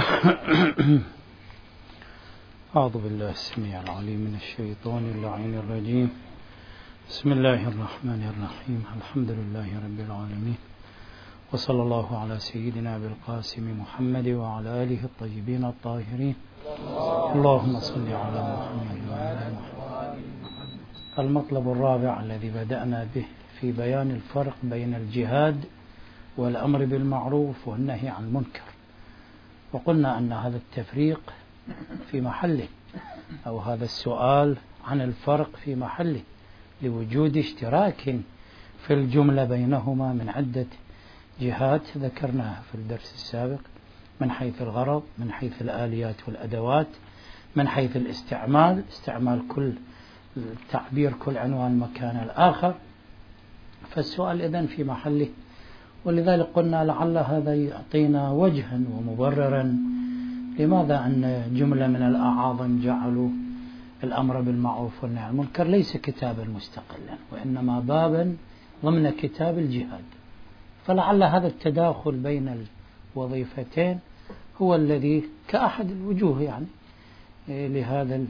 أعوذ بالله السميع العليم من الشيطان اللعين الرجيم. بسم الله الرحمن الرحيم. الحمد لله رب العالمين، وصلى الله على سيدنا أبي القاسم محمد وعلى آله الطيبين الطاهرين. اللهم صل على محمد وعلى محمد. المطلب الرابع الذي بدأنا به في بيان الفرق بين الجهاد والأمر بالمعروف والنهي عن المنكر، وقلنا أن هذا التفريق في محله، أو هذا السؤال عن الفرق في محله، لوجود اشتراك في الجملة بينهما من عدة جهات ذكرناها في الدرس السابق، من حيث الغرض، من حيث الآليات والأدوات، من حيث استعمال كل تعبير كل عنوان مكان الآخر. فالسؤال إذن في محله، ولذلك قلنا لعل هذا يعطينا وجها ومبررا لماذا أن جملة من الأعاظم جعلوا الأمر بالمعروف والنهي عن المنكر ليس كتابا مستقلا، وإنما بابا ضمن كتاب الجهاد. فلعل هذا التداخل بين الوظيفتين هو الذي كأحد الوجوه يعني لهذا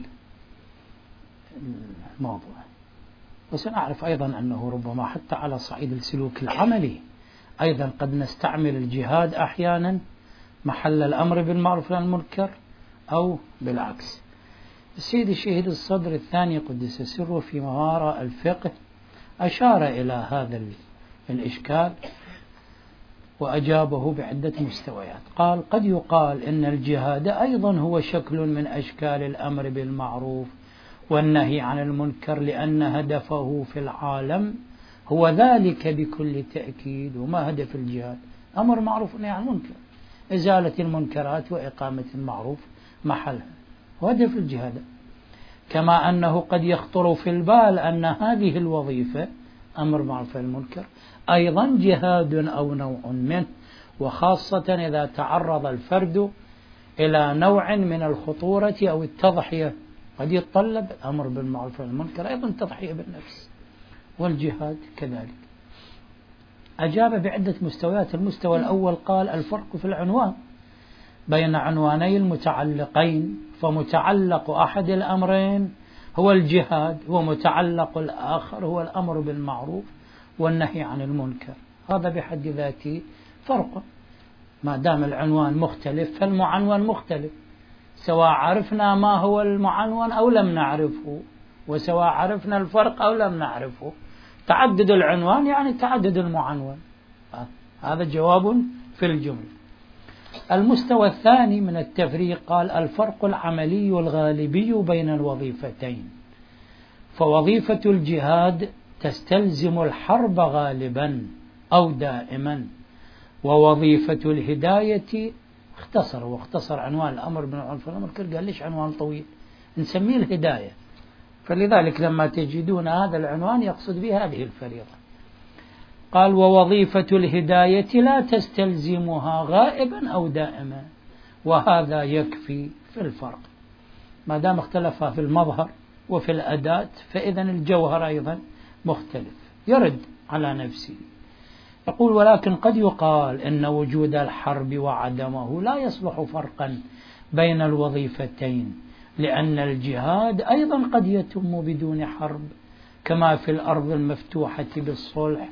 الموضوع. وسنعرف أيضا أنه ربما حتى على صعيد السلوك العملي أيضا قد نستعمل الجهاد أحيانا محل الأمر بالمعروف والنهي عن المنكر، أو بالعكس. السيد الشهيد الصدر الثاني قدس سره في موارى الفقه أشار إلى هذا الإشكال وأجابه بعدة مستويات. قال: قد يقال إن الجهاد أيضا هو شكل من أشكال الأمر بالمعروف والنهي عن المنكر، لأن هدفه في العالم هو ذلك بكل تأكيد. وما هدف الجهاد؟ أمر معروف ونهي عن المنكر، إزالة المنكرات وإقامة المعروف محلها، وهدف الجهاد. كما أنه قد يخطر في البال أن هذه الوظيفة أمر معروف ونهي عن المنكر أيضا جهاد أو نوع منه، وخاصة إذا تعرض الفرد إلى نوع من الخطورة أو التضحية، قد يتطلب الأمر بالمعروف والنهي عن المنكر أيضا تضحية بالنفس، والجهاد كذلك. أجاب بعدة مستويات. المستوى الأول قال: الفرق في العنوان بين عنواني المتعلقين، فمتعلق أحد الأمرين هو الجهاد، ومتعلق الآخر هو الأمر بالمعروف والنهي عن المنكر. هذا بحد ذاته فرق، ما دام العنوان مختلف فالمعنون مختلف، سواء عرفنا ما هو المعنون أو لم نعرفه، وسواء عرفنا الفرق أو لم نعرفه. تعدد العنوان يعني تعدد المعنون. هذا جواب في الجملة. المستوى الثاني من التفريق قال: الفرق العملي الغالبي بين الوظيفتين، فوظيفة الجهاد تستلزم الحرب غالبا أو دائما، ووظيفة الهداية واختصر عنوان الأمر بالمعروف والنهي عن المنكر، قال ليش عنوان طويل؟ نسميه الهداية. فلذلك لما تجدون هذا العنوان يقصد به هذه الفريضة. قال: ووظيفة الهداية لا تستلزمها غائبا أو دائما، وهذا يكفي في الفرق. ما دام اختلفا في المظهر وفي الأداة، فإذا الجوهر أيضا مختلف، يرد على نفسه. يقول: ولكن قد يقال إن وجود الحرب وعدمه لا يصلح فرقا بين الوظيفتين، لأن الجهاد أيضا قد يتم بدون حرب، كما في الأرض المفتوحة بالصلح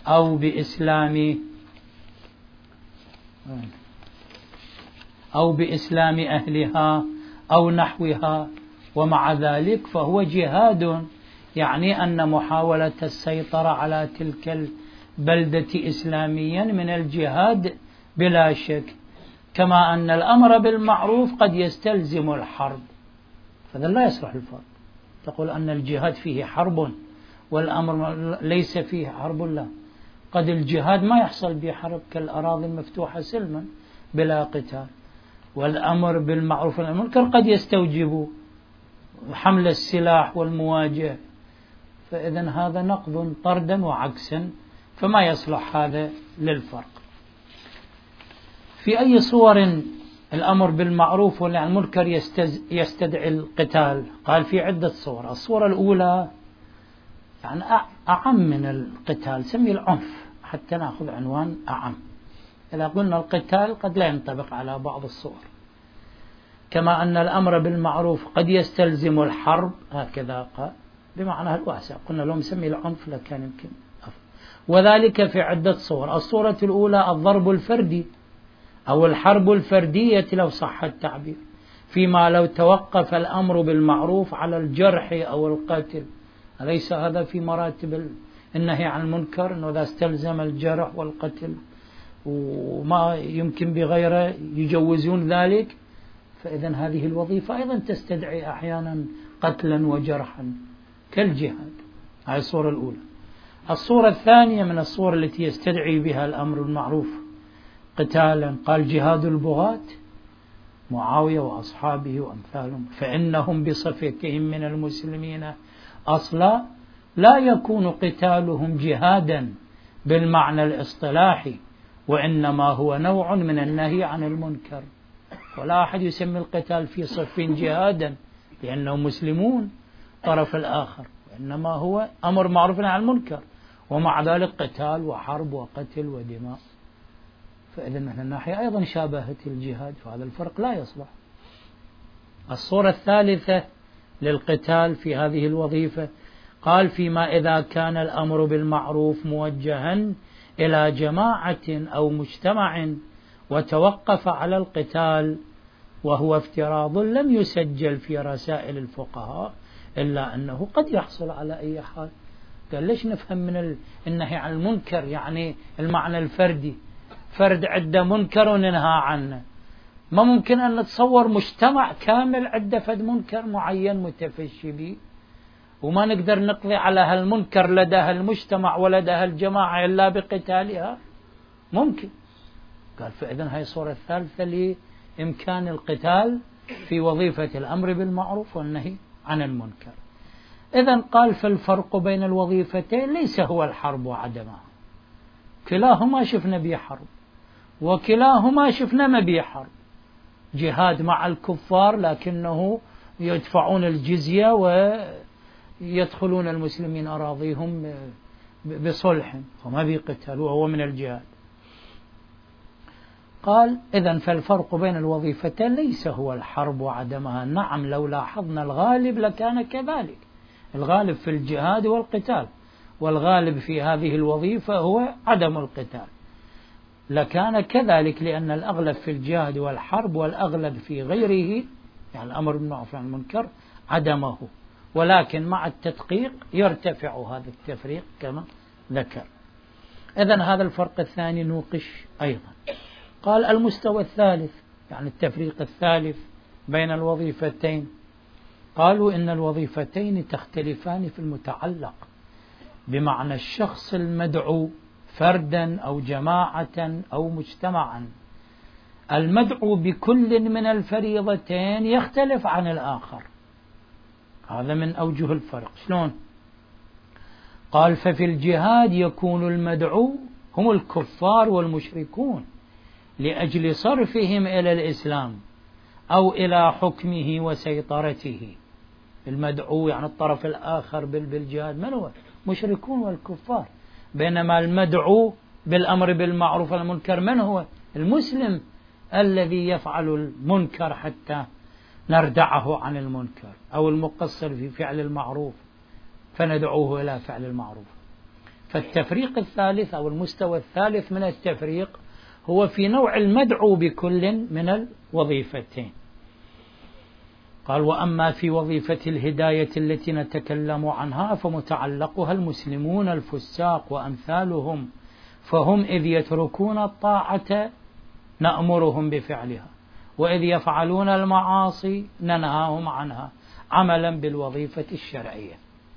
أو بإسلام أهلها أو نحوها. ومع ذلك فهو جهاد، يعني أن محاولة السيطرة على تلك البلدة إسلاميا من الجهاد بلا شك، كما أن الأمر بالمعروف قد يستلزم الحرب. فذا لا يصلح الفرق. تقول أن الجهاد فيه حرب والأمر ليس فيه حرب، لا. قد الجهاد ما يحصل به حرب كالأراضي المفتوحة سلما بلا قتال، والأمر بالمعروف والنهي عن المنكر قد يستوجب حمل السلاح والمواجهة. فإذن هذا نقض طردا وعكسا، فما يصلح هذا للفرق. في أي صور الأمر بالمعروف والنهي عن المنكر يستدعي القتال؟ قال: في عدة صور. الصورة الأولى يعني أعم من القتال، سمي العنف حتى نأخذ عنوان أعم. إذا قلنا القتال قد لا ينطبق على بعض الصور، كما أن الأمر بالمعروف قد يستلزم الحرب، هكذا قال بمعنى الواسع. قلنا لو نسمي العنف لكان يمكن أفضل. وذلك في عدة صور. الصورة الأولى الضرب الفردي أو الحرب الفردية لو صح التعبير، فيما لو توقف الأمر بالمعروف على الجرح أو القتل. أليس هذا في مراتب النهي عن المنكر، أنه إذا استلزم الجرح والقتل وما يمكن بغيره يجوزون ذلك، فإذن هذه الوظيفة أيضا تستدعي أحيانا قتلا وجرحا كالجهاد. هذه الصورة الأولى. الصورة الثانية من الصور التي يستدعي بها الأمر بالمعروف قتالا، قال جهاد البغاة معاوية وأصحابه وأمثالهم، فإنهم بصفتهم من المسلمين أصلا لا يكون قتالهم جهادا بالمعنى الاصطلاحي، وإنما هو نوع من النهي عن المنكر. ولا أحد يسمي القتال في صف جهادا لأنهم مسلمون طرف الآخر، وإنما هو أمر معروف عن المنكر، ومع ذلك قتال وحرب وقتل ودماء. فإذا من الناحية أيضا شابهت الجهاد، فهذا الفرق لا يصلح. الصورة الثالثة للقتال في هذه الوظيفة قال فيما إذا كان الأمر بالمعروف موجها إلى جماعة أو مجتمع وتوقف على القتال، وهو افتراض لم يسجل في رسائل الفقهاء، إلا أنه قد يحصل على أي حال. قال ليش نفهم من النهي عن المنكر يعني المعنى الفردي، فرد عنده منكر وننهى عنه. ما ممكن أن نتصور مجتمع كامل عنده فد منكر معين متفشي به، وما نقدر نقضي على هالمنكر لدى هالمجتمع ولدى هالجماعة إلا بقتالها؟ ممكن. قال فإذن هاي الصورة الثالثة لإمكان القتال في وظيفة الأمر بالمعروف والنهي عن المنكر. إذن قال فالفرق بين الوظيفتين ليس هو الحرب وعدمها، كلاهما شفنا به حرب وكلاهما شفنا ما به حرب. جهاد مع الكفار لكنه يدفعون الجزية ويدخلون المسلمين أراضيهم بصلح، وما به قتال وهو من الجهاد. قال إذن فالفرق بين الوظيفتين ليس هو الحرب وعدمها. نعم لو لاحظنا الغالب لكان كذلك، الغالب في الجهاد والقتال، والغالب في هذه الوظيفة هو عدم القتال، لكان كذلك، لأن الأغلب في الجهاد والحرب والأغلب في غيره يعني الأمر بالمعروف والنهي عن المنكر عدمه. ولكن مع التدقيق يرتفع هذا التفريق كما ذكر. إذن هذا الفرق الثاني نوقش أيضا. قال المستوى الثالث يعني التفريق الثالث بين الوظيفتين، قالوا إن الوظيفتين تختلفان في المتعلق، بمعنى الشخص المدعو فردا أو جماعة أو مجتمعا، المدعو بكل من الفريضتين يختلف عن الآخر. هذا من أوجه الفرق. شلون؟ قال ففي الجهاد يكون المدعو هم الكفار والمشركون لأجل صرفهم إلى الإسلام أو إلى حكمه وسيطرته. المدعو يعني الطرف الآخر بالجهاد من هو؟ مشركون والكفار. بينما المدعو بالأمر بالمعروف والمنكر من هو؟ المسلم الذي يفعل المنكر حتى نردعه عن المنكر، أو المقصر في فعل المعروف فندعوه إلى فعل المعروف. فالتفريق الثالث أو المستوى الثالث من التفريق هو في نوع المدعو بكل من الوظيفتين. قال وأما في وظيفة الهداية التي نتكلم عنها فمتعلقها المسلمون الفساق وأمثالهم، فهم إذ يتركون الطاعة نأمرهم بفعلها، وإذ يفعلون المعاصي ننهاهم عنها عملا بالوظيفة الشرعية.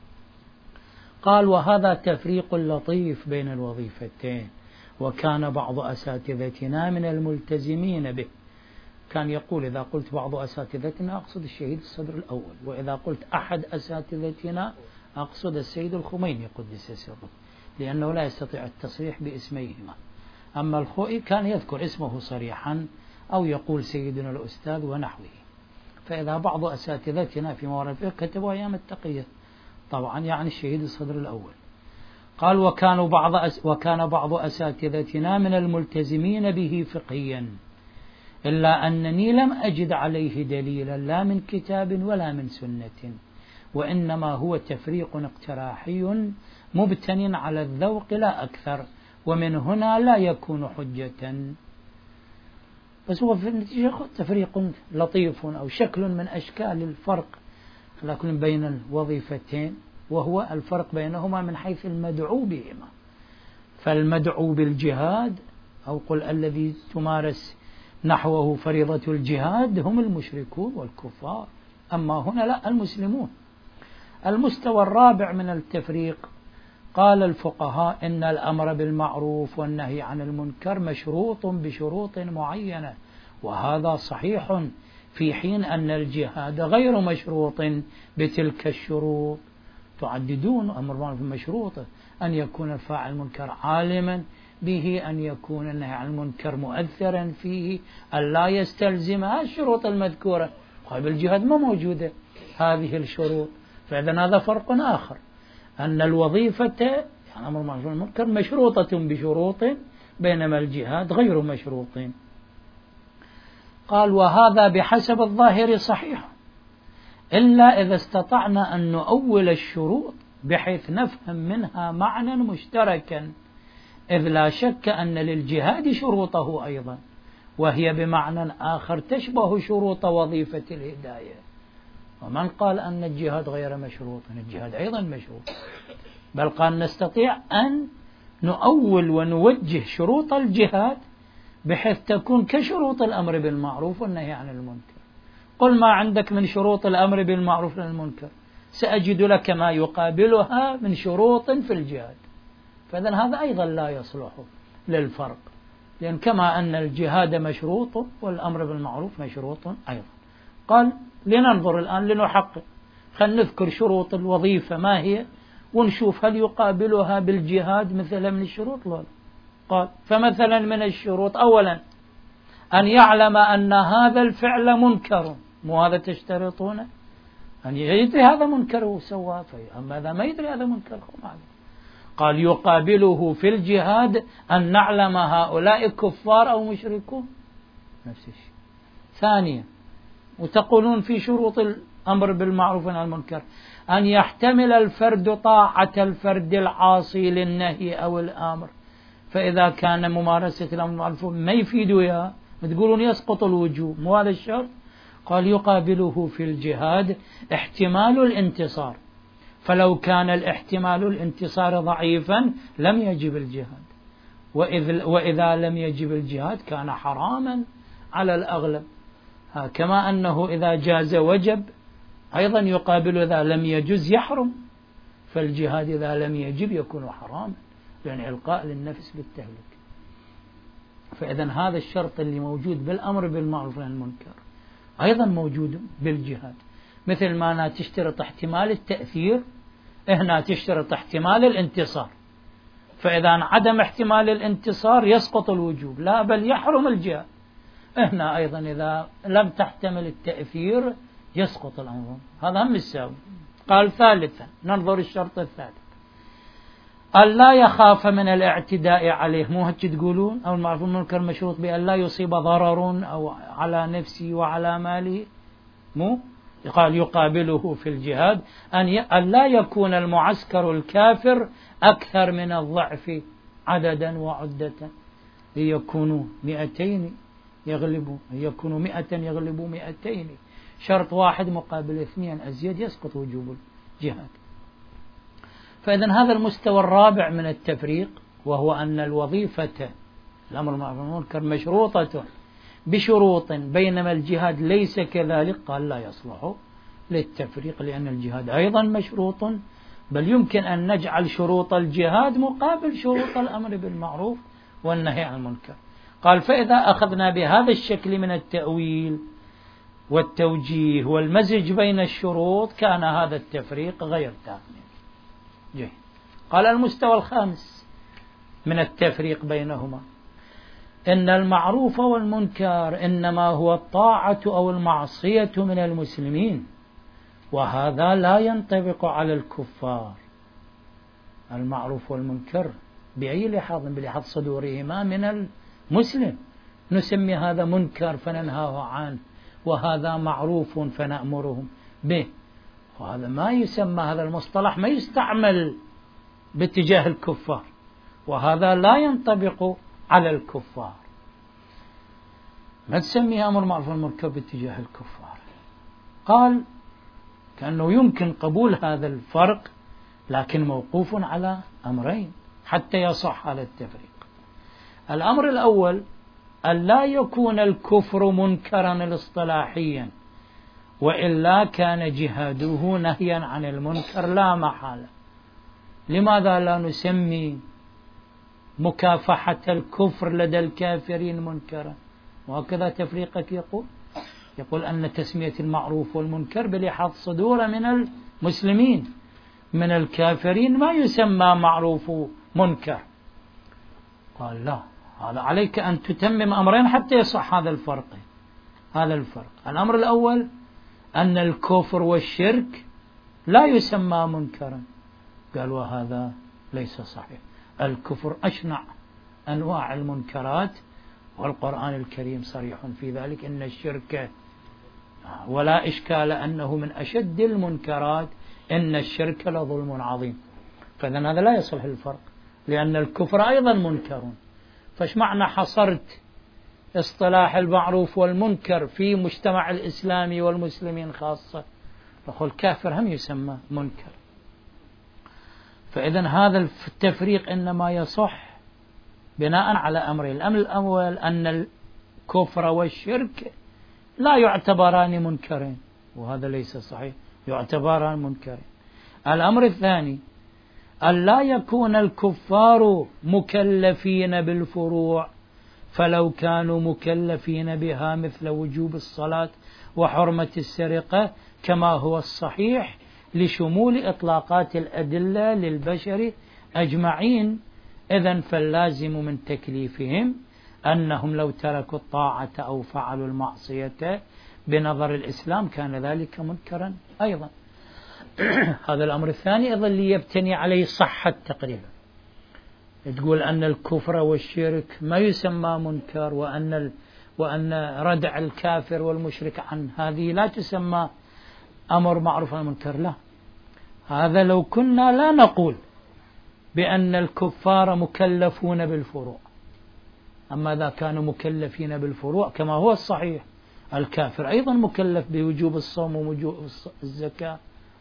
قال وهذا تفريق لطيف بين الوظيفتين، وكان بعض أساتذتنا من الملتزمين به. كان يقول إذا قلت بعض أساتذتنا أقصد الشهيد الصدر الأول، وإذا قلت أحد أساتذتنا أقصد السيد الخميني قدس سره، لأنه لا يستطيع التصريح باسميهما. أما الخوئي كان يذكر اسمه صريحا أو يقول سيدنا الأستاذ ونحوه. فإذا بعض أساتذتنا في موارد الفقه كتبوا أيام التقية طبعا يعني الشهيد الصدر الأول. قال وكان بعض أساتذتنا من الملتزمين به فقهيا، إلا أنني لم أجد عليه دليلا لا من كتاب ولا من سنة، وإنما هو تفريق اقتراحي مبتن على الذوق لا أكثر، ومن هنا لا يكون حجة. بس هو في النتيجة تفريق لطيف أو شكل من أشكال الفرق لكن بين الوظيفتين، وهو الفرق بينهما من حيث المدعو بهما. فالمدعو بالجهاد أو قل الذي تمارس نحوه فريضة الجهاد هم المشركون والكفار، أما هنا لا، المسلمون. المستوى الرابع من التفريق قال الفقهاء إن الأمر بالمعروف والنهي عن المنكر مشروط بشروط معينة، وهذا صحيح، في حين أن الجهاد غير مشروط بتلك الشروط. تعددون أمر بالمعروف مشروطه أن يكون الفاعل المنكر عالما به، أن يكون النهي عن المنكر مؤثرا فيه، أن لا يستلزمها الشروط المذكورة. طيب الجهاد ما موجودة هذه الشروط، فإذا هذا فرق آخر، أن الوظيفة يعني أمر بالمعروف والنهي عن المنكر مشروطة بشروط، بينما الجهاد غير مشروط. قال وهذا بحسب الظاهر صحيح، إلا إذا استطعنا أن نؤول الشروط بحيث نفهم منها معنى مشتركا، إذ لا شك أن للجهاد شروطه أيضا، وهي بمعنى آخر تشبه شروط وظيفة الهداية. ومن قال أن الجهاد غير مشروط؟ الجهاد أيضا مشروط، بل قال نستطيع أن نؤول ونوجه شروط الجهاد بحيث تكون كشروط الأمر بالمعروف والنهي عن المنكر. قل ما عندك من شروط الأمر بالمعروف والنهي عن المنكر، سأجد لك ما يقابلها من شروط في الجهاد. فإذن هذا أيضا لا يصلح للفرق، لأن كما أن الجهاد مشروط والأمر بالمعروف مشروط أيضا. قال لننظر الآن لنحقق، خلينا نذكر شروط الوظيفة ما هي ونشوف هل يقابلها بالجهاد مثلا من الشروط ولا. قال فمثلا من الشروط أولا أن يعلم أن هذا الفعل منكر، مو هذا تشترطون أن يدري هذا منكر وسواه، أما إذا ما يدري هذا منكر قال يقابله في الجهاد أن نعلم هؤلاء كفار أو مشركون، نفس الشيء. ثانيا وتقولون في شروط الأمر بالمعروف والنهي عن المنكر أن يحتمل الفرد طاعة الفرد العاصي للنهي أو الأمر، فإذا كان ممارسة الأمر بالمعروف ما يفيد وياه تقولون يسقط الوجوب، مو هذا الشرط. قال يقابله في الجهاد احتمال الانتصار، فلو كان الاحتمال الانتصار ضعيفا لم يجب الجهاد، وإذا لم يجب الجهاد كان حراما على الأغلب، كما أنه إذا جاز وجب، أيضا يقابل إذا لم يجز يحرم، فالجهاد إذا لم يجب يكون حراما، لأن إلقاء للنفس بالتهلك. فإذا هذا الشرط اللي موجود بالأمر بالمعروف والنهي عن المنكر أيضا موجود بالجهاد، مثل ما أنا تشترط احتمال التأثير، هنا تشترط احتمال الانتصار، فإذا عدم احتمال الانتصار يسقط الوجوب، لا بل يحرم الجهاد. هنا أيضا إذا لم تحتمل التأثير يسقط الأمر، هذا هم السبب. قال ثالثا ننظر الشرط الثالث أن لا يخاف من الاعتداء عليه، مو هيك تقولون أو المعروف والمنكر مشروط بأن لا يصيب ضرر أو على نفسه وعلى ماله، مو قال يقابله في الجهاد أن لا يكون المعسكر الكافر أكثر من الضعف عددا وعدة، ليكونوا 200 يغلبوا، يكونوا 100 يغلبوا 200، شرط واحد مقابل 2 أزيد يسقط وجوب الجهاد. فإذن هذا المستوى الرابع من التفريق، وهو أن الوظيفة الأمر بالمعروف والنهي عن المنكر مشروطة بشروط، بينما الجهاد ليس كذلك. قال لا يصلح للتفريق لأن الجهاد أيضا مشروط، بل يمكن أن نجعل شروط الجهاد مقابل شروط الأمر بالمعروف والنهي عن المنكر. قال فإذا أخذنا بهذا الشكل من التأويل والتوجيه والمزج بين الشروط كان هذا التفريق غير تام. جيد. قال المستوى الخامس من التفريق بينهما إن المعروف والمنكر إنما هو الطاعة أو المعصية من المسلمين، وهذا لا ينطبق على الكفار. المعروف والمنكر بأي لحاظ؟ بلحاظ صدورهما من المسلم، نسمي هذا منكر فننهاه عنه، وهذا معروف فنأمرهم به. وهذا ما يسمى، هذا المصطلح ما يستعمل باتجاه الكفار، وهذا لا ينطبق على الكفار. ما تسميها أمر معروف والمنكر باتجاه الكفار. قال كأنه يمكن قبول هذا الفرق، لكن موقوف على أمرين حتى يصح هذا التفريق. الأمر الأول أن لا يكون الكفر منكرا اصطلاحيا، وإلا كان جهاده نهيا عن المنكر لا محالة. لماذا لا نسمي مكافحة الكفر لدى الكافرين منكرا؟ وهكذا تفريقك يقول أن تسمية المعروف والمنكر بلحاظ صدور من المسلمين، من الكافرين ما يسمى معروف منكر. قال لا، هذا عليك أن تتمم أمرين حتى يصح هذا الفرق. الأمر الأول أن الكفر والشرك لا يسمى منكرا. قال وهذا ليس صحيح، الكفر أشنع أنواع المنكرات، والقرآن الكريم صريح في ذلك، إن الشرك ولا إشكال أنه من أشد المنكرات، إن الشرك لظلم عظيم. فإذن هذا لا يصلح الفرق، لأن الكفر أيضا منكر. فايش معنى حصرت اصطلاح المعروف والمنكر في مجتمع الإسلامي والمسلمين خاصة؟ فقل الكافر هم يسمى منكر. فإذن هذا التفريق إنما يصح بناء على أمرين. الأمر الأول أن الكفر والشرك لا يعتبران منكرين، وهذا ليس صحيح، يعتبران منكرين. الأمر الثاني أن لا يكون الكفار مكلفين بالفروع، فلو كانوا مكلفين بها مثل وجوب الصلاة وحرمة السرقة كما هو الصحيح لشمول إطلاقات الأدلة للبشر أجمعين، إذن فاللازم من تكليفهم أنهم لو تركوا الطاعة أو فعلوا المعصية بنظر الإسلام كان ذلك منكرا أيضا. هذا الأمر الثاني أيضا اللي يبتني عليه صحة تقريبا. تقول أن الكفر والشرك ما يسمى منكر، وأن ردع الكافر والمشرك عن هذه لا تسمى أمر معروف والمنكر. لا، هذا لو كنا لا نقول بأن الكفار مكلفون بالفروع. أما إذا كانوا مكلفين بالفروع كما هو الصحيح، الكافر أيضا مكلف بوجوب الصوم ووجوب الزكاة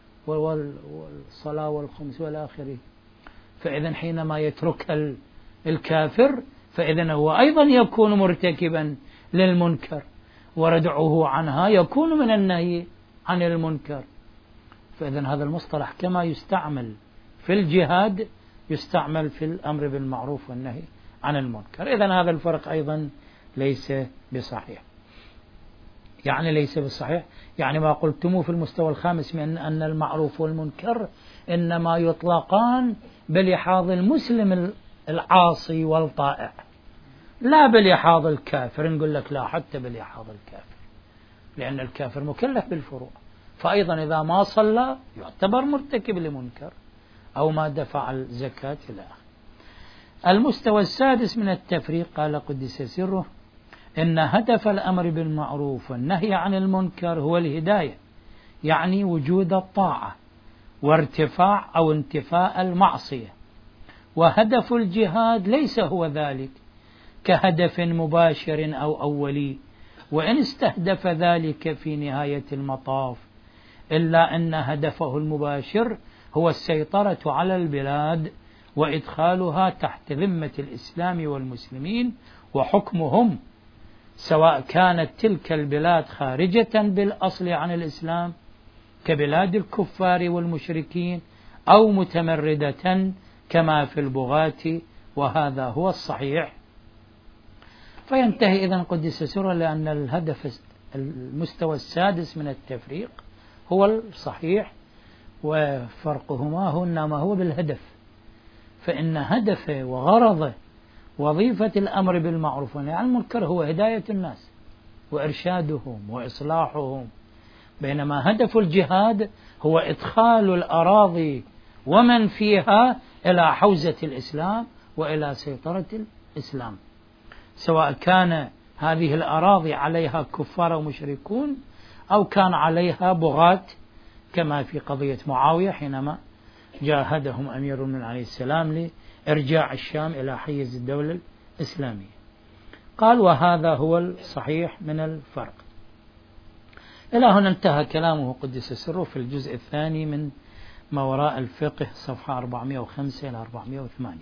والصلاة والخمس والآخرين. فإذا حينما يترك الكافر فإذا هو أيضا يكون مرتكبا للمنكر، وردعه عنها يكون من النهي عن المنكر. فإذا هذا المصطلح كما يستعمل في الجهاد يستعمل في الأمر بالمعروف والنهي عن المنكر. إذن هذا الفرق أيضا ليس بصحيح. يعني ليس بالصحيح، يعني ما قلتموه في المستوى الخامس من أن المعروف والمنكر إنما يطلقان بلحاظ المسلم العاصي والطائع، لا بلحاظ الكافر. نقول لك لا، حتى بلحاظ الكافر، لأن الكافر مكلف بالفروع، فأيضا إذا ما صلى يعتبر مرتكب لمنكر، أو ما دفع الزكاة إلى آخره. المستوى السادس من التفريق قال قدس سره إن هدف الأمر بالمعروف والنهي عن المنكر هو الهداية، يعني وجود الطاعة وارتفاع أو انتفاء المعصية. وهدف الجهاد ليس هو ذلك كهدف مباشر أو أولي، وإن استهدف ذلك في نهاية المطاف، إلا أن هدفه المباشر هو السيطرة على البلاد وإدخالها تحت ذمة الإسلام والمسلمين وحكمهم، سواء كانت تلك البلاد خارجة بالأصل عن الإسلام كبلاد الكفار والمشركين، أو متمردة كما في البغاة، وهذا هو الصحيح. فينتهي إذن قدس سره لأن الهدف المستوى السادس من التفريق هو الصحيح، وفرقهما هنا ما هو بالهدف. فإن هدفه وغرضه وظيفة الأمر بالمعروف والنهي عن المنكر هو هداية الناس وإرشادهم وإصلاحهم، بينما هدف الجهاد هو إدخال الأراضي ومن فيها إلى حوزة الإسلام وإلى سيطرة الإسلام، سواء كان هذه الأراضي عليها كفار ومشركون أو كان عليها بغاة، كما في قضية معاوية حينما جاهدهم أمير المؤمنين عليه السلام لإرجاع الشام إلى حيز الدولة الإسلامية. قال وهذا هو الصحيح من الفرق. إلى هنا انتهى كلامه قدس سره في الجزء الثاني من ما وراء الفقه، صفحة 405 إلى 408.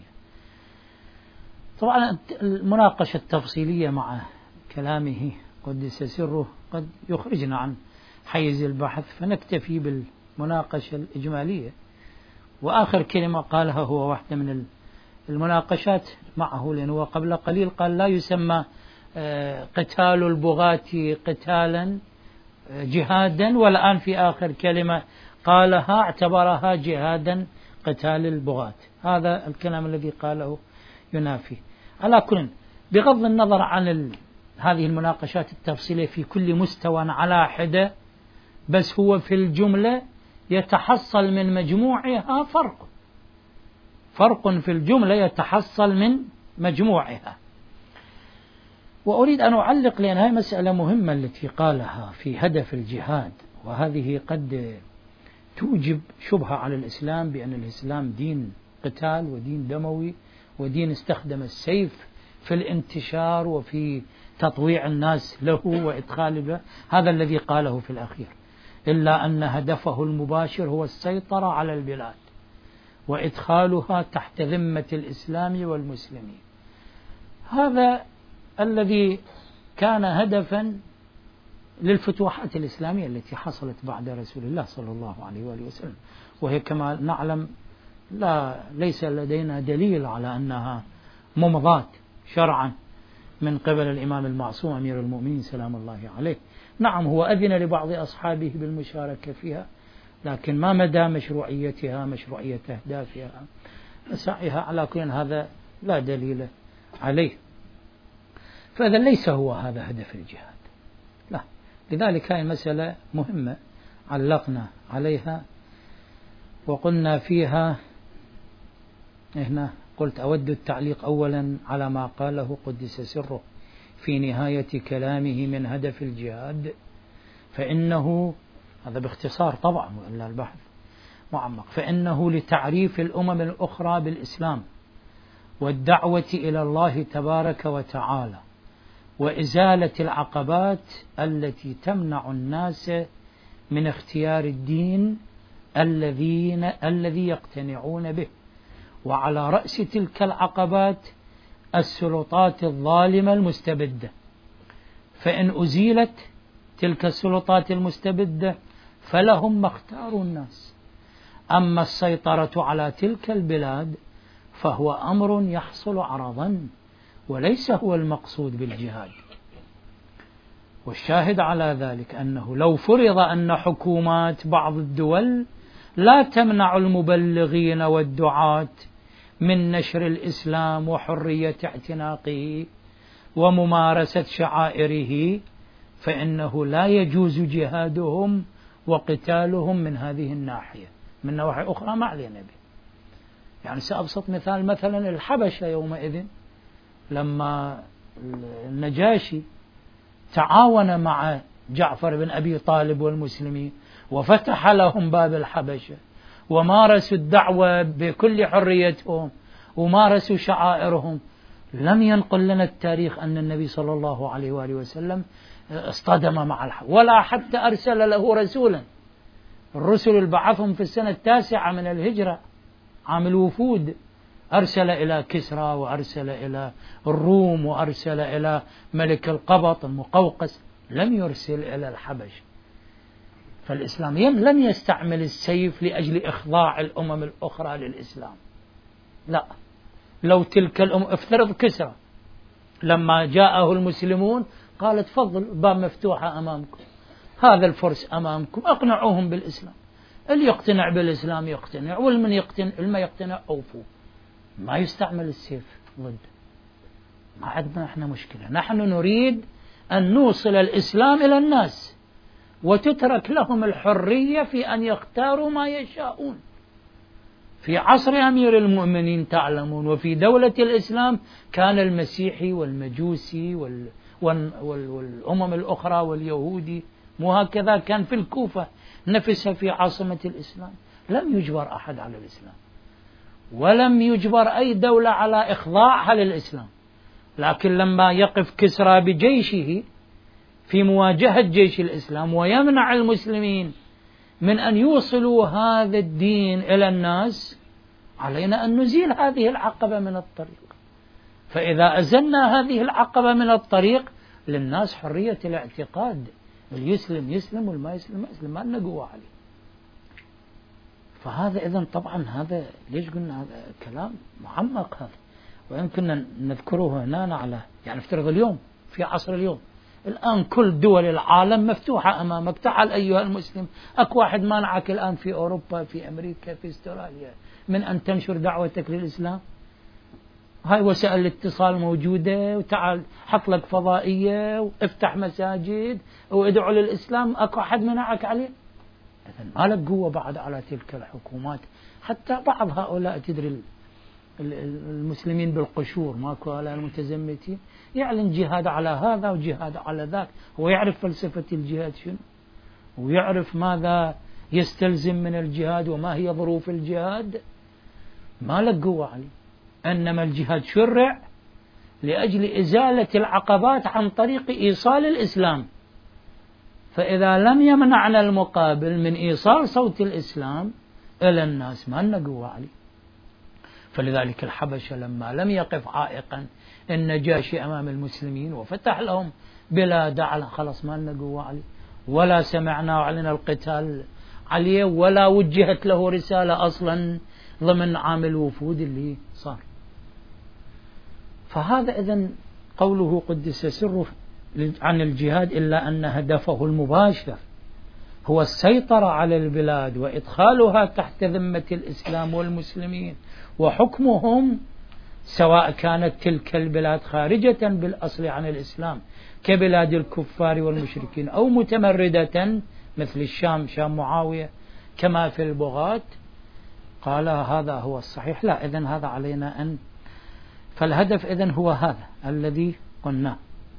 طبعا المناقشة التفصيلية مع كلامه قدس سره قد يخرجنا عن حيز البحث، فنكتفي بالمناقشة الإجمالية. وآخر كلمة قالها هو واحدة من المناقشات معه، لأنه قبل قليل قال لا يسمى قتال البغاة قتالا جهادا، والآن في آخر كلمة قالها اعتبرها جهادا قتال البغاة. هذا الكلام الذي قاله ينافي. على كل، بغض النظر عن هذه المناقشات التفصيلية في كل مستوى على حدة، بس هو في الجملة يتحصل من مجموعها فرق في الجملة يتحصل من مجموعها. وأريد أن أعلق، لأن هذه مسألة مهمة التي قالها في هدف الجهاد، وهذه قد توجب شبهة على الإسلام بأن الإسلام دين قتال ودين دموي ودين استخدم السيف في الانتشار وفي تطويع الناس له وإدخال له. هذا الذي قاله في الأخير، إلا أن هدفه المباشر هو السيطرة على البلاد وإدخالها تحت ذمة الإسلام والمسلمين. هذا الذي كان هدفا للفتوحات الإسلامية التي حصلت بعد رسول الله صلى الله عليه وآله وسلم، وهي كما نعلم ليس لدينا دليل على أنها ممضات شرعا من قبل الإمام المعصوم أمير المؤمنين سلام الله عليه. نعم، هو أذن لبعض أصحابه بالمشاركة فيها، لكن ما مدى مشروعيتها، مشروعية أهدافها، مساعيها، على كل هذا لا دليل عليه. فإذا ليس هو هذا هدف الجهاد، لا. لذلك هذه مسألة مهمة علقنا عليها وقلنا فيها. هنا قلت أود التعليق أولا على ما قاله قدس سره في نهاية كلامه من هدف الجهاد، فإنه هذا باختصار طبعا وإلا البحث معمق، فإنه لتعريف الأمم الأخرى بالإسلام والدعوة إلى الله تبارك وتعالى وإزالة العقبات التي تمنع الناس من اختيار الدين الذي يقتنعون به. وعلى رأس تلك العقبات السلطات الظالمة المستبدة، فإن أزيلت تلك السلطات المستبدة فلهم ما اختاروا الناس. أما السيطرة على تلك البلاد فهو أمر يحصل عرضا وليس هو المقصود بالجهاد. والشاهد على ذلك أنه لو فرض أن حكومات بعض الدول لا تمنع المبلغين والدعاة من نشر الإسلام وحرية اعتناقه وممارسة شعائره، فإنه لا يجوز جهادهم وقتالهم من هذه الناحية. من نواحي أخرى ما علينا به. يعني سأبسط مثال، مثلا الحبشة يومئذ لما النجاشي تعاون مع جعفر بن أبي طالب والمسلمين وفتح لهم باب الحبشة ومارسوا الدعوة بكل حريتهم ومارسوا شعائرهم، لم ينقل لنا التاريخ أن النبي صلى الله عليه وآله وسلم اصطدم مع الحبشة ولا حتى أرسل له رسولا. الرسل اللي بعثهم في السنة 9 من الهجرة عام الوفود، أرسل إلى كسرى وأرسل إلى الروم وأرسل إلى ملك القبط المقوقس، لم يرسل إلى الحبش. فالإسلام لم يستعمل السيف لأجل إخضاع الأمم الأخرى للإسلام، لا. لو تلك افترض كسرى لما جاءه المسلمون قال تفضل باب مفتوحة أمامكم، هذا الفرس أمامكم، أقنعوهم بالإسلام، اللي يقتنع بالإسلام يقتنع، والمن يقتنع أوفوه. ما يستعمل السيف ضد. ما عندنا احنا مشكلة، نحن نريد أن نوصل الإسلام إلى الناس وتترك لهم الحرية في أن يختاروا ما يشاءون. في عصر أمير المؤمنين تعلمون وفي دولة الإسلام كان المسيحي والمجوسي والأمم الأخرى واليهودي، مو هكذا كان في الكوفة نفسها في عاصمة الإسلام؟ لم يجبر أحد على الإسلام، ولم يجبر أي دولة على إخضاعها للإسلام، لكن لما يقف كسرى بجيشه في مواجهة جيش الإسلام ويمنع المسلمين من أن يوصلوا هذا الدين إلى الناس، علينا أن نزيل هذه العقبة من الطريق. فإذا أزلنا هذه العقبة من الطريق، للناس حرية الاعتقاد، اليسلم يسلم والما يسلم ما يسلم، ما لنا قوة عليه. فهذا إذن طبعا هذا ليش قلنا هذا كلام معمق هذا، ويمكن نذكره هنا على يعني افترض اليوم في عصر اليوم الآن كل دول العالم مفتوحة أمامك، تعال أيها المسلم، أكو واحد مانعك الآن في أوروبا في أمريكا في استراليا من أن تنشر دعوتك للإسلام؟ هاي وسائل الاتصال موجودة، وتعال حط لك فضائية وافتح مساجد وادعو للإسلام، أكو أحد منعك عليه؟ إذن ما لك قوة بعد على تلك الحكومات. حتى بعض هؤلاء تدري المسلمين بالقشور، ماكو هؤلاء المتزمتين يعلن جهاد على هذا وجهاد على ذاك، هو يعرف فلسفة الجهاد شنو، ويعرف ماذا يستلزم من الجهاد وما هي ظروف الجهاد. ما لك قوة عليه. إنما الجهاد شرع لأجل إزالة العقبات عن طريق إيصال الإسلام، فإذا لم يمنعنا المقابل من إيصال صوت الإسلام إلى الناس ما لنا قوة عليه. فلذلك الحبشة لما لم يقف عائقا النجاشي أمام المسلمين وفتح لهم بلاد، على خلص ما لنا قوة عليه، ولا سمعنا وعلنا القتال عليه، ولا وجهت له رسالة أصلا ضمن عام الوفود اللي صار. فهذا إذن قوله قدس سره عن الجهاد، إلا أن هدفه المباشر هو السيطرة على البلاد وإدخالها تحت ذمة الإسلام والمسلمين وحكمهم، سواء كانت تلك البلاد خارجة بالأصل عن الإسلام كبلاد الكفار والمشركين، أو متمردة مثل الشام، شام معاوية كما في البغاة. قال هذا هو الصحيح. لا، إذن هذا علينا أن فالهدف إذن هو هذا الذي قلنا.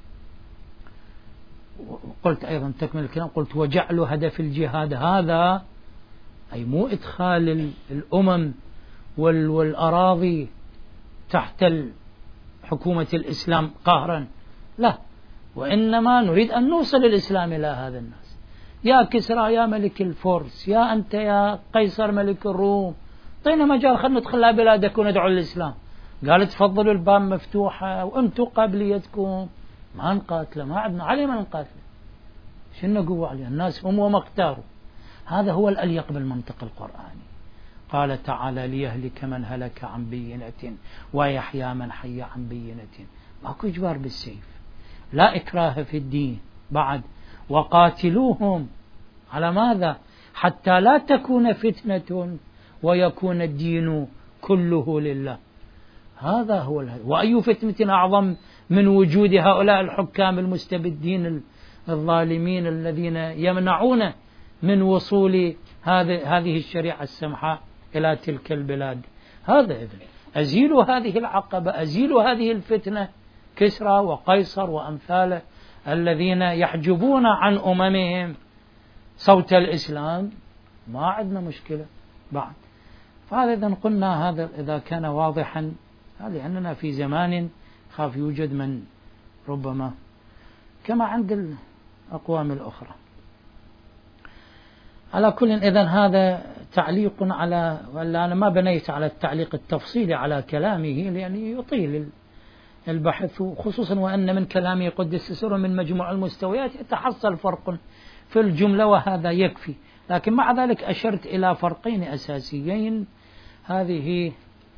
قلت أيضا تكمل الكلام، قلت وجعل هدف الجهاد هذا أي مو إدخال الأمم والأراضي تحت حكومة الإسلام قهرا، لا، وإنما نريد أن نوصل الإسلام إلى هذا الناس. يا كسرى يا ملك الفرس، يا أنت يا قيصر ملك الروم، طينا مجال خلنا ندخل بلادك وندعو للإسلام. قال تفضلوا الباب مفتوحة وأنتم قابليتكم، ما نقاتله، ما عندنا عليه ما نقاتله، شنو قوة عليه؟ الناس هم وما اختاروا. هذا هو الأليق بالمنطق القرآني. قال تعالى ليهلك من هلك عن بينة ويحيى من حي عن بينة. ماكو إجبار بالسيف، لا إكراه في الدين. بعد وقاتلوهم على ماذا؟ حتى لا تكون فتنة ويكون الدين كله لله. هذا هو وأي فتنة أعظم من وجود هؤلاء الحكام المستبدين الظالمين الذين يمنعون من وصول هذه الشريعة السمحاء إلى تلك البلاد. هذا إذن أزيلوا هذه العقبة، أزيلوا هذه الفتنة، كسرى وقيصر وأمثاله الذين يحجبون عن أممهم صوت الإسلام، ما عندنا مشكلة بعد. فهذا إذن قلنا هذا إذا كان واضحا، لأننا في زمان خاف يوجد من ربما كما عند الأقوام الأخرى. على كل إذن هذا تعليق على، ولا أنا ما بنيت على التعليق التفصيلي على كلامه لأنه يطيل البحث، خصوصا وأن من كلامه قدس سره من مجموع المستويات يتحصل فرق في الجملة وهذا يكفي. لكن مع ذلك أشرت إلى فرقين أساسيين، هذه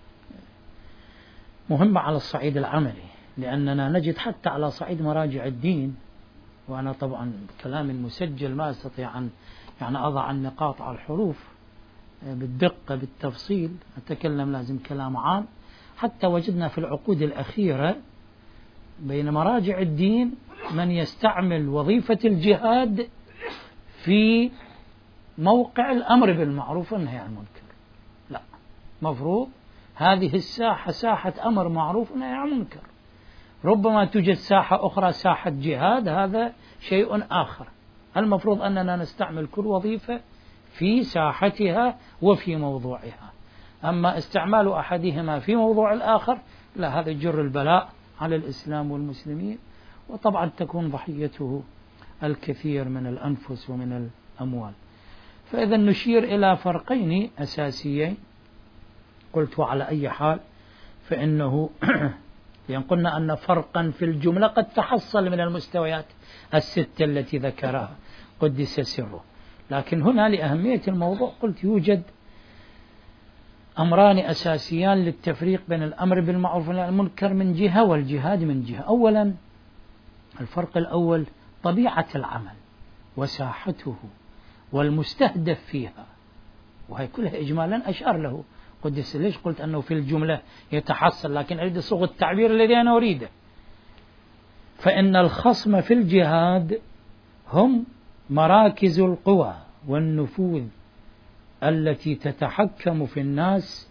مهمة على الصعيد العملي، لأننا نجد حتى على صعيد مراجع الدين، وأنا طبعا كلام مسجل ما أستطيع أن يعني أضع النقاط على الحروف بالدقة بالتفصيل، أتكلم لازم كلام عام. حتى وجدنا في العقود الأخيرة بين مراجع الدين من يستعمل وظيفة الجهاد في موقع الأمر بالمعروف والنهي عن المنكر. لا، مفروض هذه الساحة ساحة أمر معروف ونهي عن منكر، ربما توجد ساحة أخرى ساحة جهاد، هذا شيء آخر. المفروض أننا نستعمل كل وظيفة في ساحتها وفي موضوعها، أما استعمال أحدهما في موضوع الآخر لا، هذا يجر البلاء على الإسلام والمسلمين، وطبعا تكون ضحيته الكثير من الأنفس ومن الأموال. فإذا نشير إلى فرقين أساسيين. قلت على أي حال فإنه لأن قلنا أن فرقا في الجملة قد تحصل من المستويات الستة التي ذكرها قدس سره، لكن هنا لأهمية الموضوع قلت يوجد أمران أساسيان للتفريق بين الأمر بالمعروف والنهي عن المنكر من جهة والجهاد من جهة. أولا، الفرق الأول طبيعة العمل وساحته والمستهدف فيها، وهي كلها إجمالا أشار له قدس. ليش قلت أنه في الجملة يتحصل، لكن أريد صوغ التعبير الذي أنا أريده. فإن الخصم في الجهاد هم مراكز القوى والنفوذ التي تتحكم في الناس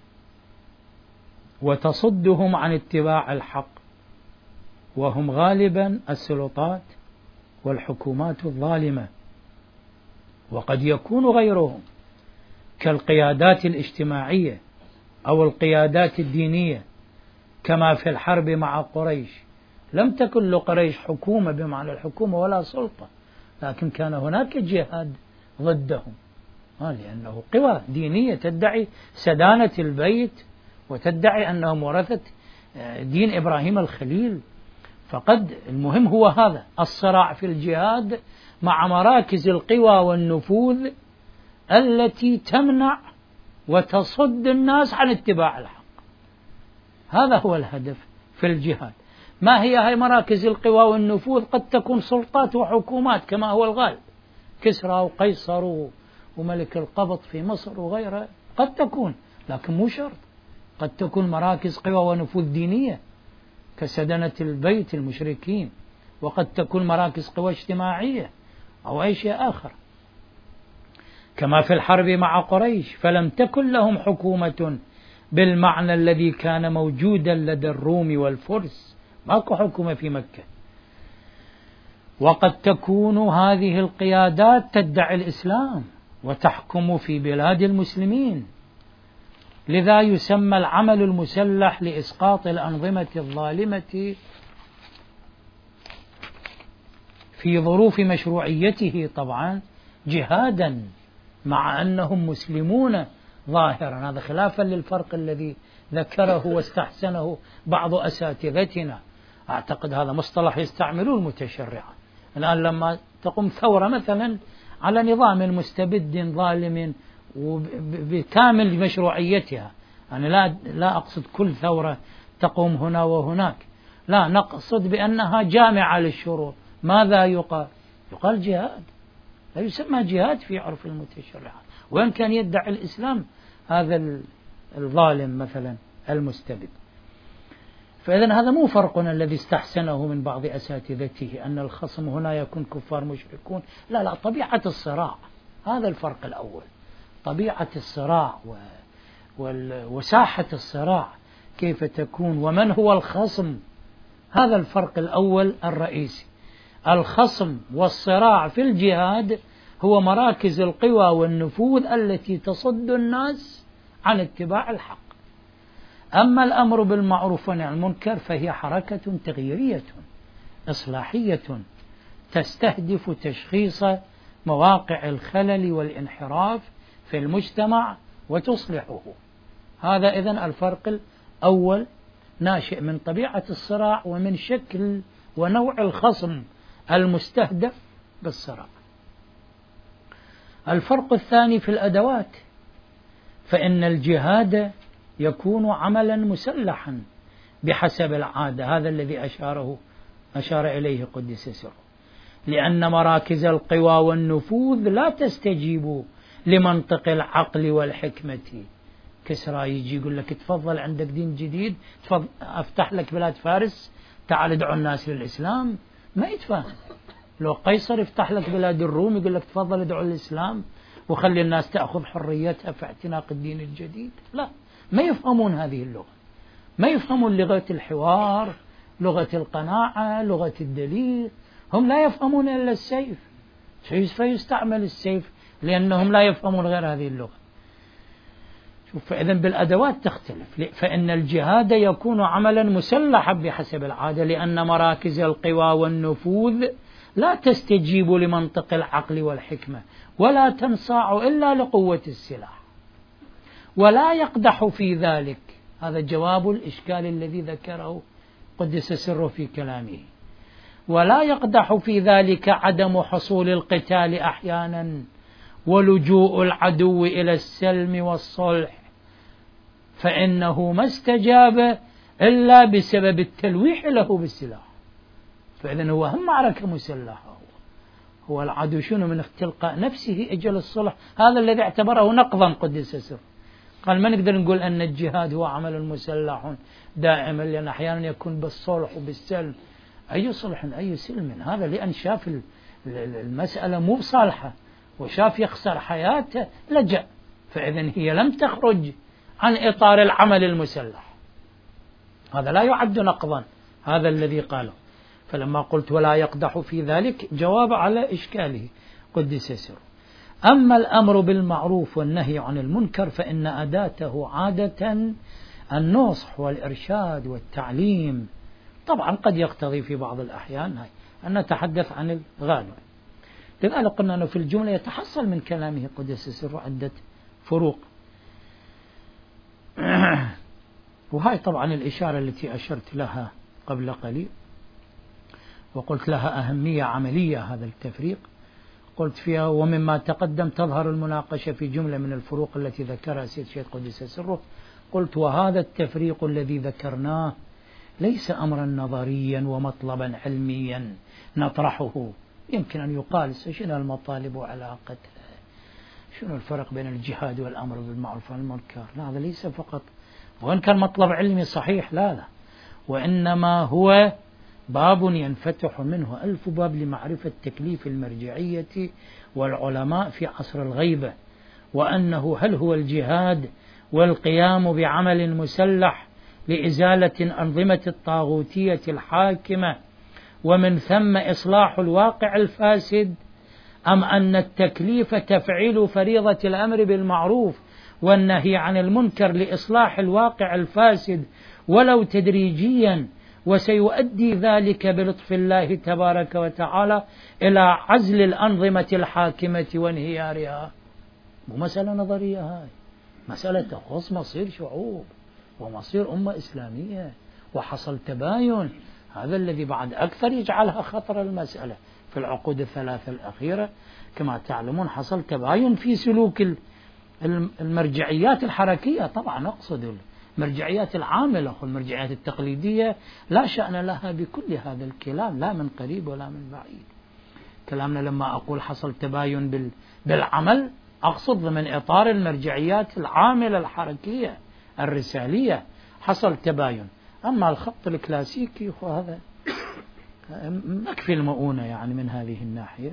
وتصدهم عن اتباع الحق، وهم غالبا السلطات والحكومات الظالمة، وقد يكون غيرهم كالقيادات الاجتماعية أو القيادات الدينية، كما في الحرب مع قريش. لم تكن لقريش حكومة بمعنى الحكومة ولا سلطة، لكن كان هناك جهاد ضدهم، لأنه قوى دينية تدعي سدانة البيت وتدعي أنهم ورثة دين إبراهيم الخليل. فقد المهم هو هذا الصراع في الجهاد مع مراكز القوى والنفوذ التي تمنع وتصد الناس عن اتباع الحق. هذا هو الهدف في الجهاد. ما هي هاي مراكز القوى والنفوذ؟ قد تكون سلطات وحكومات كما هو الغالب، كسرى وقيصر وملك القبط في مصر وغيرها، قد تكون، لكن مو شرط. قد تكون مراكز قوى ونفوذ دينية كسدنة البيت المشركين، وقد تكون مراكز قوى اجتماعية أو أي شيء آخر، كما في الحرب مع قريش. فلم تكن لهم حكومة بالمعنى الذي كان موجودا لدى الروم والفرس، ماكو حكومة في مكة. وقد تكون هذه القيادات تدعي الإسلام وتحكم في بلاد المسلمين، لذا يسمى العمل المسلح لإسقاط الأنظمة الظالمة في ظروف مشروعيته طبعا جهادا، مع أنهم مسلمون ظاهرا. هذا خلافا للفرق الذي ذكره واستحسنه بعض أساتذتنا. أعتقد هذا مصطلح يستعملون المتشرعة الآن لما تقوم ثورة مثلا على نظام مستبد ظالم وبكامل مشروعيتها. أنا لا أقصد كل ثورة تقوم هنا وهناك، لا، نقصد بأنها جامعة للشروط. ماذا يقال؟ يقال جهاد، لا يسمى جهاد في عرف المتشرعة، وإن كان يدعي الإسلام هذا الظالم مثلا المستبد. فإذن هذا مو فرقنا الذي استحسنه من بعض أساتذته أن الخصم هنا يكون كفار مشركون، لا، طبيعة الصراع، هذا الفرق الأول. طبيعة الصراع وساحة الصراع كيف تكون ومن هو الخصم، هذا الفرق الأول الرئيسي. الخصم والصراع في الجهاد هو مراكز القوى والنفوذ التي تصد الناس عن اتباع الحق. أما الأمر بالمعروف والنهي عن المنكر فهي حركة تغييرية إصلاحية تستهدف تشخيص مواقع الخلل والانحراف في المجتمع وتصلحه. هذا إذن الفرق الأول ناشئ من طبيعة الصراع ومن شكل ونوع الخصم المستهدف بالصراع. الفرق الثاني في الأدوات، فإن الجهاد يكون عملا مسلحا بحسب العادة، هذا الذي أشار إليه قدس سره، لأن مراكز القوى والنفوذ لا تستجيب لمنطق العقل والحكمة. كسرى يجي يقول لك تفضل عندك دين جديد، تفضل أفتح لك بلاد فارس، تعال ادعو الناس للإسلام، ما يتفاهم. لو قيصر يفتح لك بلاد الروم يقول لك تفضل ادعو الإسلام وخلي الناس تأخذ حريتها في اعتناق الدين الجديد، لا، ما يفهمون هذه اللغة، ما يفهمون لغة الحوار لغة القناعة، لغة الدليل. هم لا يفهمون إلا السيف، فيستعمل السيف لأنهم لا يفهمون غير هذه اللغة. فإذن بالأدوات تختلف، فإن الجهاد يكون عملا مسلحا بحسب العادة، لأن مراكز القوى والنفوذ لا تستجيب لمنطق العقل والحكمة، ولا تنصاع إلا لقوة السلاح. ولا يقدح في ذلك، هذا جواب الإشكال الذي ذكره قدس سره في كلامه، ولا يقدح في ذلك عدم حصول القتال أحيانا ولجوء العدو إلى السلم والصلح، فإنه ما استجاب إلا بسبب التلويح له بالسلاح. فإذن هو هم معركة مسلحة، هو العدو شنو من تلقاء نفسه أجل الصلح، هذا الذي اعتبره نقضا قدس سره. قال ما نقدر نقول أن الجهاد هو عمل مسلح دائما، لأن أحيانا يكون بالصلح وبالسلم. أي صلح أي سلم؟ هذا لأن شاف المسألة مو صالحة وشاف يخسر حياته لجأ. فإذن هي لم تخرج عن إطار العمل المسلح، هذا لا يعد نقضا، هذا الذي قاله. فلما قلت ولا يقدح في ذلك جواب على إشكاله قدس سره. أما الأمر بالمعروف والنهي عن المنكر فإن أداته عادة النصح والإرشاد والتعليم. طبعا قد يقتضي في بعض الأحيان أن نتحدث عن الغالب. لذلك قلنا أنه في الجملة يتحصل من كلامه قدس سره عدة فروق. وهاي طبعا الإشارة التي أشرت لها قبل قليل وقلت لها أهمية عملية هذا التفريق. قلت فيها ومما تقدم تظهر المناقشة في جملة من الفروق التي ذكرها سيد الشيخ قدس سره. قلت وهذا التفريق الذي ذكرناه ليس أمرا نظريا ومطلبا علميا نطرحه. يمكن أن يقال شنو المطالب وعلاقتها، شنو الفرق بين الجهاد والأمر بالمعروف والمنكر. لا، هذا ليس فقط وإن كان مطلب علمي صحيح، لا، وإنما هو باب ينفتح منه ألف باب لمعرفة تكليف المرجعية والعلماء في عصر الغيبة، وأنه هل هو الجهاد والقيام بعمل مسلح لإزالة أنظمة الطاغوتية الحاكمة ومن ثم إصلاح الواقع الفاسد، أم أن التكليف تفعيل فريضة الأمر بالمعروف والنهي عن المنكر لإصلاح الواقع الفاسد ولو تدريجيا، وسيؤدي ذلك بلطف الله تبارك وتعالى إلى عزل الأنظمة الحاكمة وانهيارها. مو مسألة نظرية، هاي مسألة تخص مصير شعوب ومصير أمة إسلامية، وحصل تباين. هذا الذي بعد أكثر يجعلها خطر المسألة. في العقود الثلاثة الأخيرة كما تعلمون حصل تباين في سلوك المرجعيات الحركية. طبعا أقصد المرجعيات العاملة، والمرجعيات التقليدية لا شأن لها بكل هذا الكلام، لا من قريب ولا من بعيد. كلامنا لما أقول حصل تباين بالعمل أقصد ضمن إطار المرجعيات العاملة الحركية الرسالية حصل تباين. أما الخط الكلاسيكي فهذا مكفي المؤونة يعني من هذه الناحية.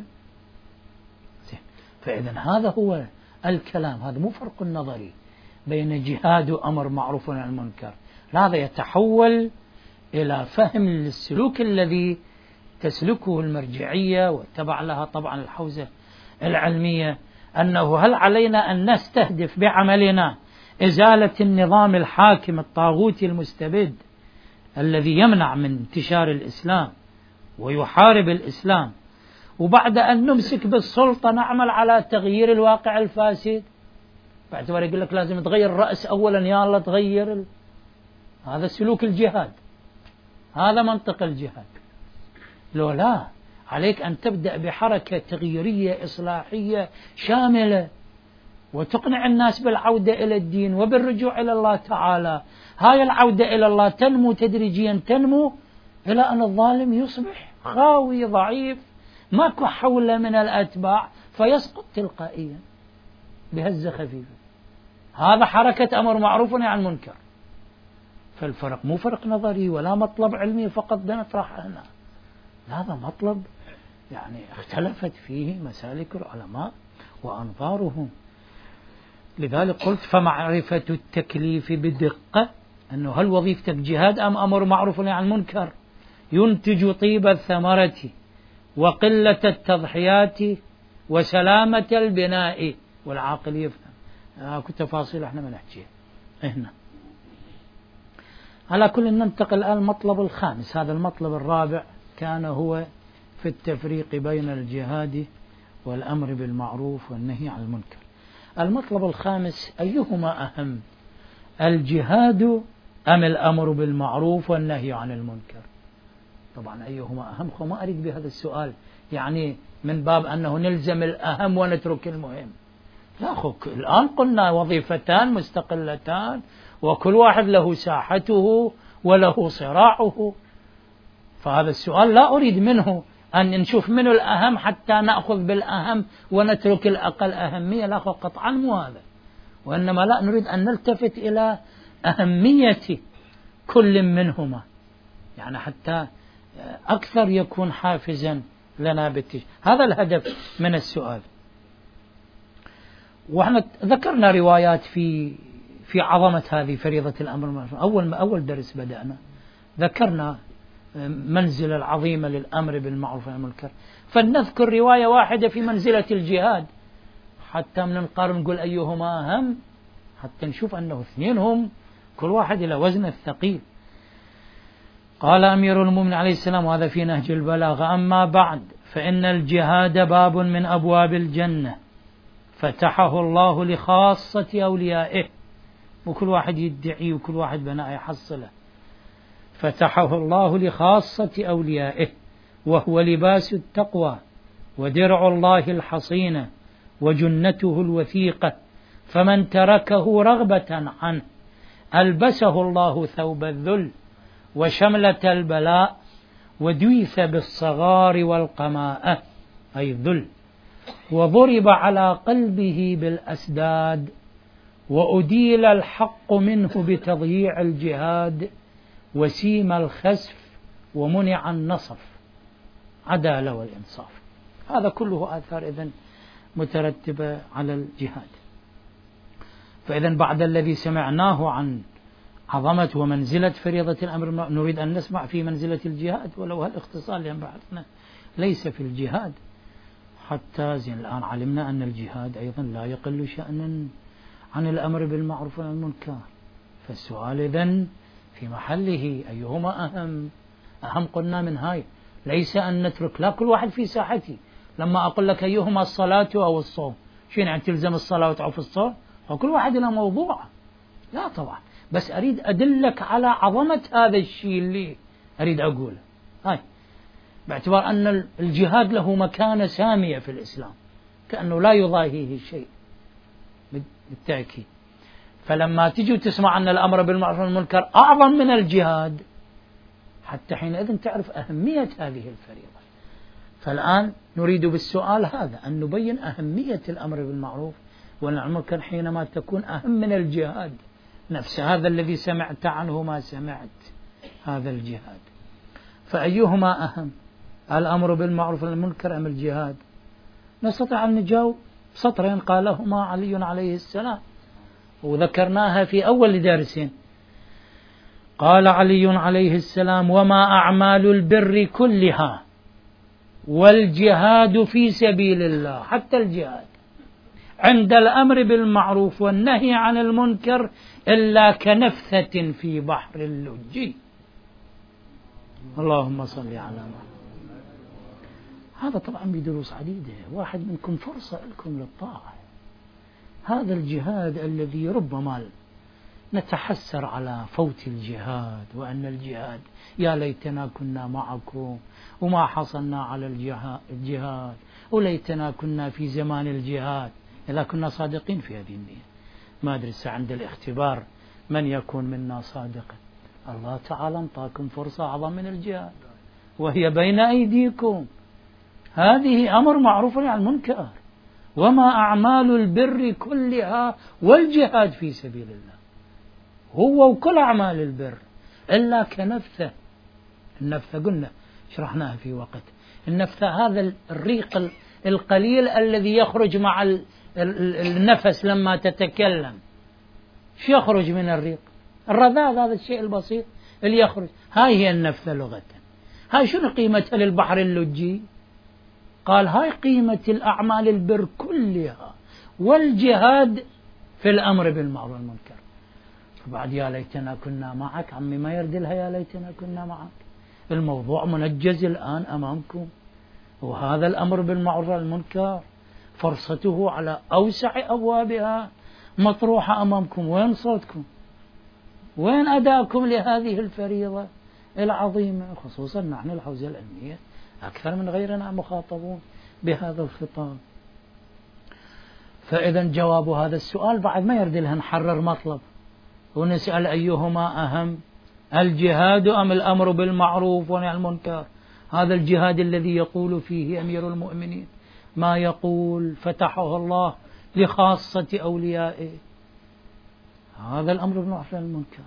فإذا هذا هو الكلام، هذا مو فرق نظري بين جهاد وأمر معروف عن المنكر، هذا يتحول إلى فهم للسلوك الذي تسلكه المرجعية واتبع لها طبعا الحوزة العلمية، أنه هل علينا أن نستهدف بعملنا إزالة النظام الحاكم الطاغوتي المستبد الذي يمنع من انتشار الإسلام ويحارب الإسلام، وبعد أن نمسك بالسلطة نعمل على تغيير الواقع الفاسد؟ باعتبار يقول لك لازم تغير الرأس أولا، يا الله تغير هذا سلوك الجهاد، هذا منطق الجهاد. لو لا، عليك أن تبدأ بحركة تغييرية إصلاحية شاملة وتقنع الناس بالعودة إلى الدين وبالرجوع إلى الله تعالى. هاي العودة إلى الله تنمو تدريجيا، تنمو إلى أن الظالم يصبح خاوي ضعيف ماكو حول من الأتباع فيسقط تلقائيا بهزة خفيفة. هذا حركة أمر معروف عن المنكر. فالفرق مو فرق نظري ولا مطلب علمي فقط بنطرحه هنا، هذا مطلب يعني اختلفت فيه مسالك العلماء وأنظارهم. لذلك قلت فمعرفة التكليف بدقة أنه هل وظيفتك جهاد أم أمر معروف عن المنكر، ينتج طيب الثمرة وقلة التضحيات وسلامة البناء، والعاقل يفهم. تفاصيل احنا ما نحكيها هنا. على كل ننتقل الآن المطلب الخامس. هذا المطلب الرابع كان هو في التفريق بين الجهاد والأمر بالمعروف والنهي عن المنكر. المطلب الخامس: أيهما أهم، الجهاد أم الأمر بالمعروف والنهي عن المنكر؟ طبعا أيهما أهم، وما أريد بهذا السؤال يعني من باب أنه نلزم الأهم ونترك المهم. لا أخوك، الآن قلنا وظيفتان مستقلتان وكل واحد له ساحته وله صراعه، فهذا السؤال لا أريد منه أن نشوف منه الأهم حتى نأخذ بالأهم ونترك الأقل أهمية. لا أخوك، قطعا مو هذا، وإنما لا، نريد أن نلتفت إلى أهمية كل منهما، يعني حتى أكثر يكون حافزا لنا هذا الهدف من السؤال. وإحنا ذكرنا روايات في عظمة هذه فريضة الأمر. أول درس بدأنا ذكرنا منزلة العظيمة للأمر بالمعروف والنهي عن المنكر، فلنذكر رواية واحدة في منزلة الجهاد حتى من نقارن نقول أيهما أهم، حتى نشوف أنه اثنين هم كل واحد إلى وزن الثقيل. قال أمير المؤمنين عليه السلام، وهذا في نهج البلاغة: أما بعد فإن الجهاد باب من أبواب الجنة فتحه الله لخاصة أوليائه، وكل واحد يدعي وكل واحد بناء يحصله. فتحه الله لخاصة أوليائه، وهو لباس التقوى ودرع الله الحصينة وجنته الوثيقة، فمن تركه رغبة عنه ألبسه الله ثوب الذل وشملة البلاء ودويث بالصغار والقماءة أي الذل، وضرب على قلبه بالأسداد، وأديل الحق منه بتضييع الجهاد، وسيم الخسف ومنع النصف، عدالة والإنصاف. هذا كله آثار إذن مترتبة على الجهاد. فإذن بعد الذي سمعناه عن عظمة ومنزلة فريضة الأمر نريد أن نسمع في منزلة الجهاد، ولو هالاختصار لأن بحثنا ليس في الجهاد حتى الآن علمنا أن الجهاد أيضا لا يقل شأنا عن الأمر بالمعروف والنهي عن المنكر. فالسؤال إذن في محله: أيهما أهم قلنا من هاي، ليس أن نترك لا كل واحد في ساحته. لما أقول لك أيهما الصلاة أو الصوم، شين يعني تلزم الصلاة وتعوف الصوم؟ وكل واحد له موضوع. لا طبعا، بس أريد أدلك على عظمة هذا الشيء اللي أريد أقوله. هاي باعتبار أن الجهاد له مكانة سامية في الإسلام، كأنه لا يضاهيه شيء بالتأكيد. فلما تجي وتسمع أن الأمر بالمعروف والمنكر أعظم من الجهاد، حتى حينئذ تعرف أهمية هذه الفريضة. فالآن نريد بالسؤال هذا أن نبين أهمية الأمر بالمعروف والنهي عن المنكر حينما تكون أهم من الجهاد نفس هذا الذي سمعت عنه ما سمعت، هذا الجهاد. فأيهما أهم، الأمر بالمعروف والنهي عن المنكر أم الجهاد؟ نستطيع أن نجاوب سطرين قالهما علي عليه السلام وذكرناها في أول درسين. قال علي عليه السلام: وما أعمال البر كلها والجهاد في سبيل الله، حتى الجهاد عند الأمر بالمعروف والنهي عن المنكر إلا كنفثة في بحر اللج. اللهم صل على محمد. هذا طبعا بدروس عديدة، واحد منكم فرصة لكم للطاعة. هذا الجهاد الذي ربما نتحسر على فوت الجهاد، وأن الجهاد يا ليتنا كنا معكم وما حصلنا على الجهاد، وليتنا كنا في زمان الجهاد، إذا كنا صادقين في هذه النية. ما أدري عند الاختبار من يكون منا صادقا. الله تعالى انطاكم فرصة أعظم من الجهاد وهي بين أيديكم. هذه أمر معروف عن المنكر. وما أعمال البر كلها والجهاد في سبيل الله، هو وكل أعمال البر إلا كنفثة. النفثة قلنا شرحناها في وقت. النفثة هذا الريق القليل الذي يخرج مع النفس لما تتكلم. شو يخرج من الريق؟ الرذاذ، هذا الشيء البسيط اللي يخرج. هاي هي النفثة لغة. هاي شنو قيمتها للبحر اللجي؟ قال هاي قيمة الأعمال البر كلها والجهاد في الأمر بالمعروف والمنكر. فبعد يا ليتنا كنا معك، عمي ما يرد لها يا ليتنا كنا معك. الموضوع منجز الآن أمامكم، وهذا الأمر بالمعروف والمنكر فرصته على أوسع أبوابها مطروحة أمامكم. وين صوتكم؟ وين أداءكم لهذه الفريضة العظيمة؟ خصوصا نحن الحوزة العلمية أكثر من غيرنا مخاطبون بهذا الخطاب. فإذا جواب هذا السؤال بعد ما يرد لها نحرر مطلب ونسأل أيهما أهم، الجهاد أم الأمر بالمعروف والنهي عن المنكر؟ هذا الجهاد الذي يقول فيه أمير المؤمنين ما يقول فتحه الله لخاصة أوليائه، هذا الأمر بالمعروف والنهي عن المنكر.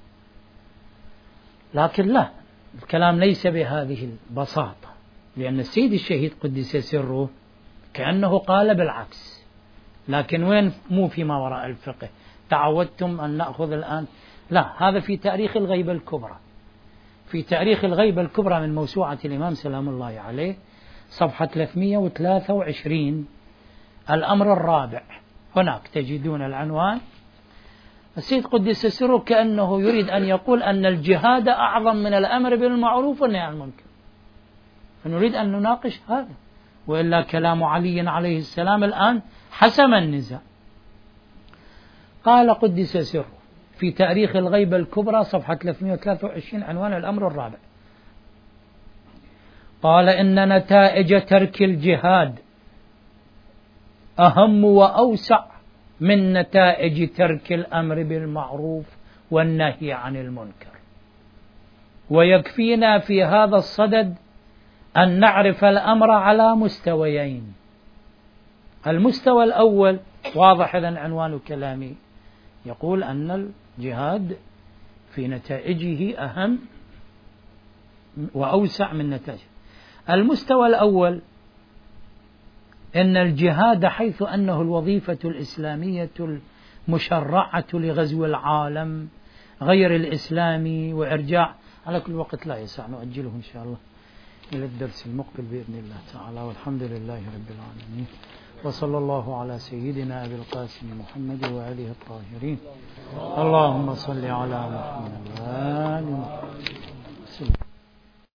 لكن لا، الكلام ليس بهذه البساطة، لأن السيد الشهيد قدس سره كأنه قال بالعكس. لكن وين؟ مو فيما وراء الفقه. تعودتم أن نأخذ الآن، لا، هذا في تاريخ الغيبة الكبرى. في تاريخ الغيبة الكبرى من موسوعة الإمام سلام الله عليه صفحة 323 الأمر الرابع، هناك تجدون العنوان. السيد قدس سره كأنه يريد أن يقول أن الجهاد أعظم من الأمر بالمعروف والنهي عن المنكر، فنريد أن نناقش هذا، وإلا كلام علي عليه السلام الآن حسم النزاع. قال قدس سره في تاريخ الغيبة الكبرى صفحة 323 عنوان الأمر الرابع، قال إن نتائج ترك الجهاد أهم وأوسع من نتائج ترك الأمر بالمعروف والنهي عن المنكر. ويكفينا في هذا الصدد أن نعرف الأمر على مستويين. المستوى الأول واضح، إذن عنوان كلامي يقول أن الجهاد في نتائجه أهم وأوسع من نتائجه. المستوى الأول إن الجهاد حيث أنه الوظيفة الإسلامية المشرعة لغزو العالم غير الإسلامي وإرجاع، على كل وقت لا يسع، نؤجله إن شاء الله إلى الدرس المقبل بإذن الله تعالى. والحمد لله رب العالمين، وصلى الله على سيدنا أبي القاسم محمد وآله الطاهرين. اللهم صل على محمد وآل محمد.